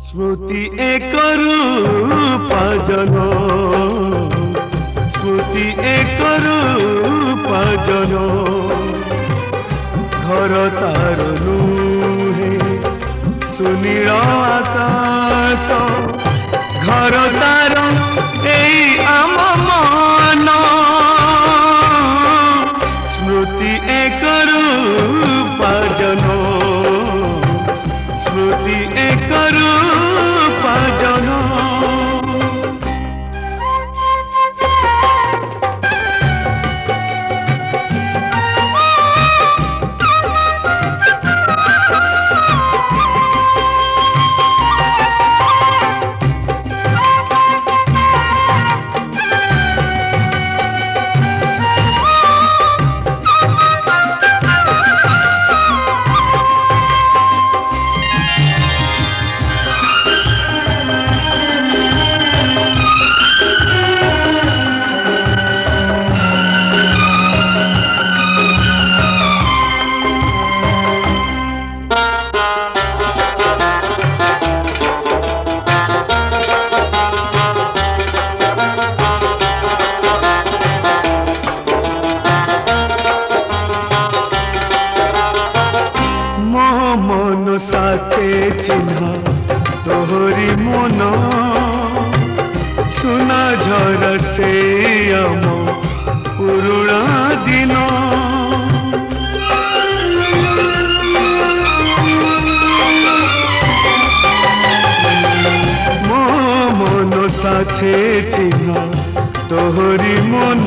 स्मृति एक रूप जन स्मृति एक रूप जन घर तार नुहे सुनील आकाश घर तार एई आम मन स्मृति एक रूप जन स्मृति एक रूप जन मन साथे चिन्ह तोहरी मन सुना झर से आम पुरुणा दिन मो मन साथे चिन्ह तोहरी मन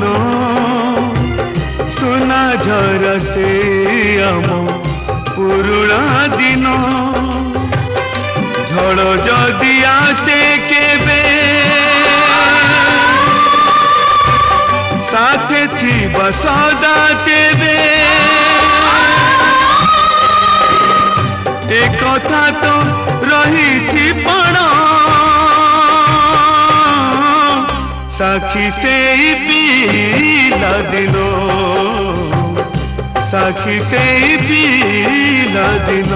सुना झर से आम पुरुणा दिन झड़ जदि आसे केबे साथे थिबा सदा तेबे ए कथा तो रही पण साखी से पीला दिनो साखी से पीला दिन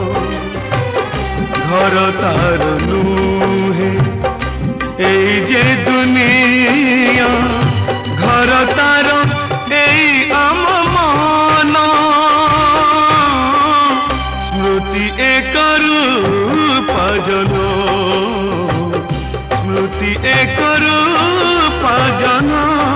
घर तार नुहे एई जे दुनिया घर तार एई आम मन स्मृति एक रूप जन स्मृति एक रूप जन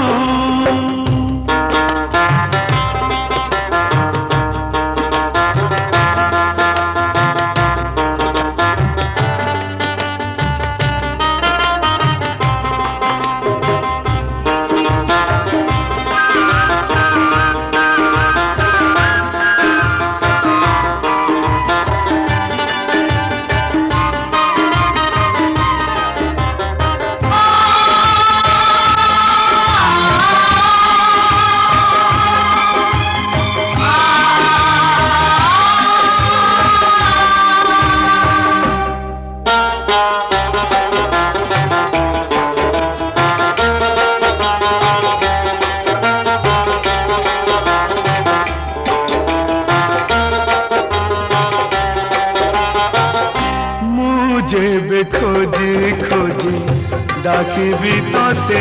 जेबे खोजी खोजी डाकिबी तते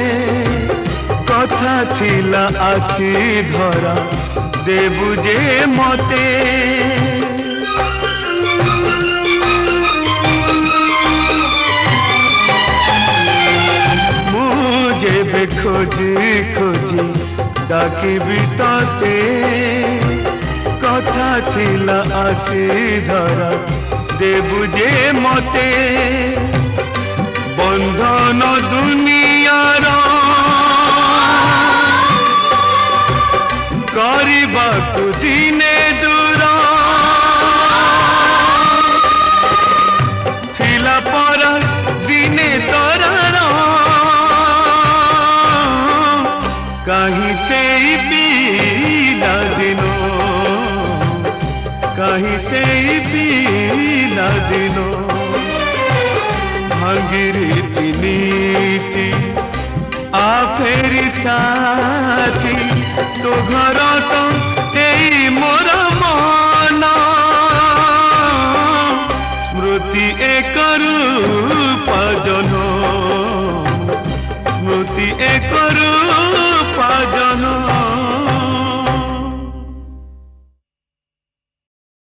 कथा थिला आसी धरा देबु जे मते मु जेबे खोजी खोजी डाकिबी तते कथा थिला आसी धरा देबु जे मते बंधन दुनियार करबाकु दिने दूर थिला पर दिने तोरार कहीं से पीला दिनो कहीं से पीला दिनो भांगिरी नीति आ फेरी साथी तो घर तो मोर मन स्मृति एक रूप जनो स्मृति एक रूप